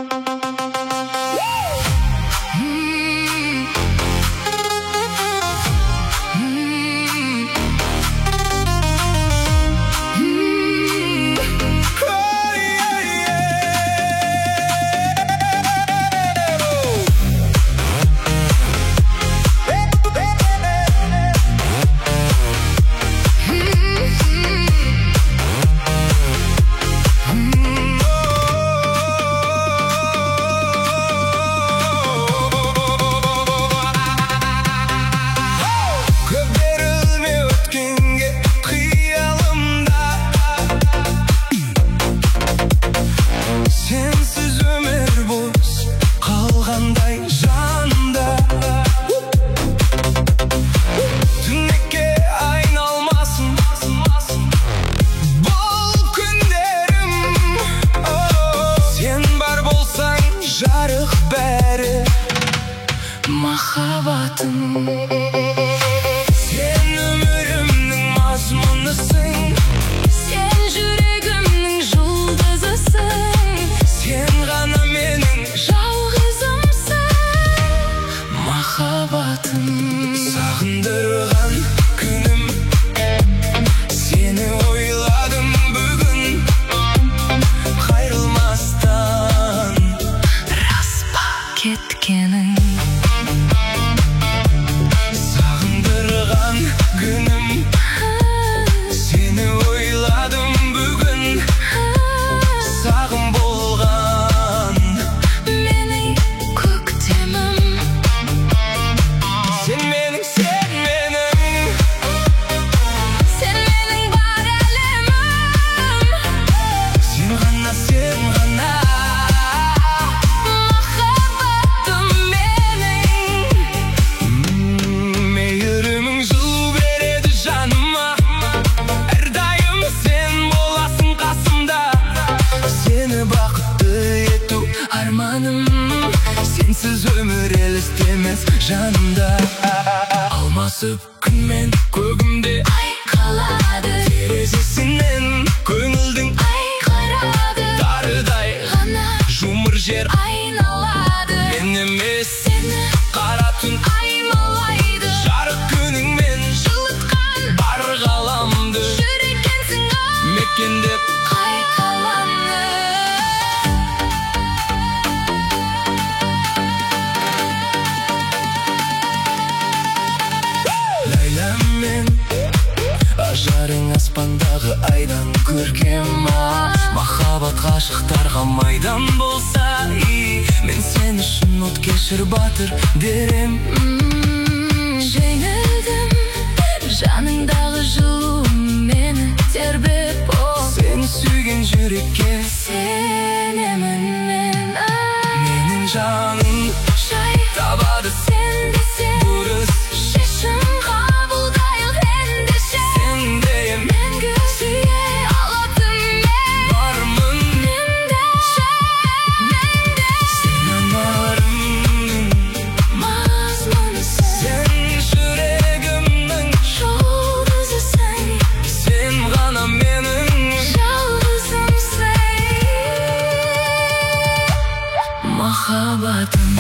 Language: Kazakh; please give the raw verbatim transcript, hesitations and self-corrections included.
Жарық бәрі махаббатым. Сен өмірімнің мазмұнысың, сен жүрегімнің жұлдызысың, сен ғана менің жалғызымсың, махаббатым. Сағындырған күнім, сені ойладым бүгін, қайрылмастан кеткенің. Сағындырған күнім, сені ойладым бүгін, сағым болған менің көктемім. Сен менің, сен менің, сен менің бар әлемім, сен ғана, сен ғана сенсіз өмір елестемес жанымда. Алмасып күн мен көгімде ай қалады, терезесінен көңілдің ай қарады, тарыдай ғана жұмыр жер айналады. Мен емес сені қара түн аймалайды, жарық күніңмен жылытқан бар ғаламды, жүреккенсің ау мекендеп қай қаланы. Ләйләмен ажарың аспандағы айдан көркем. Махаббат ғашықтарға майдан болса, мен сен үшін от кешір батыр дерем. Жеңілдім жаныңдағы жылуым мені тербеп, сен сүйген жүрекке сенемін мен. Менің жаным жай табады сен десең, бұрыс шешім қабылдайық ендеше. Сендей мәңгі сүйе алатын мен бармын ендеше, ендеше. Сен өмірімнің мазмұнысың, сен жүрегімнің жұлдызысың, сен ғана менің жалғызымсың, махаббатым.